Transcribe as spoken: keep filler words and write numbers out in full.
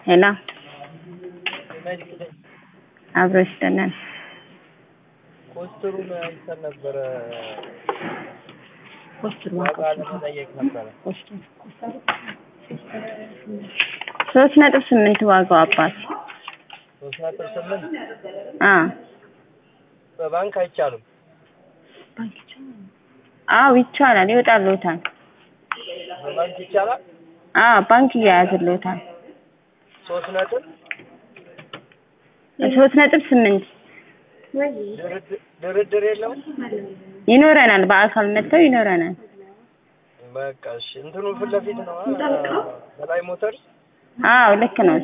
ሄሎ አብሮሽ ደነን ኮስትሩን አይተን ነበር ኮስትሩ ዋጋውን ጠየቅ ነበር ኮስትሩ ሶስት ነጥብ ስምንት ዋጋው አባት ሶስት ነጥብ ስምንት አ በባንክ አይቻልም ባንክ ይቻላል አው ይቻላል ይወጣልዎታል በባንክ ይቻላል አ ባንክ ያያዝልዎታል ሶስት ነጥብ ሶስት ነጥብ ስምንት ድርድር የለውም ይኖረናል በአካል መጥተው ይኖረናል በቃ እሺ እንትኑ ፊት ለፊት ነው በላይ ሞተርስ አው ልክ ነው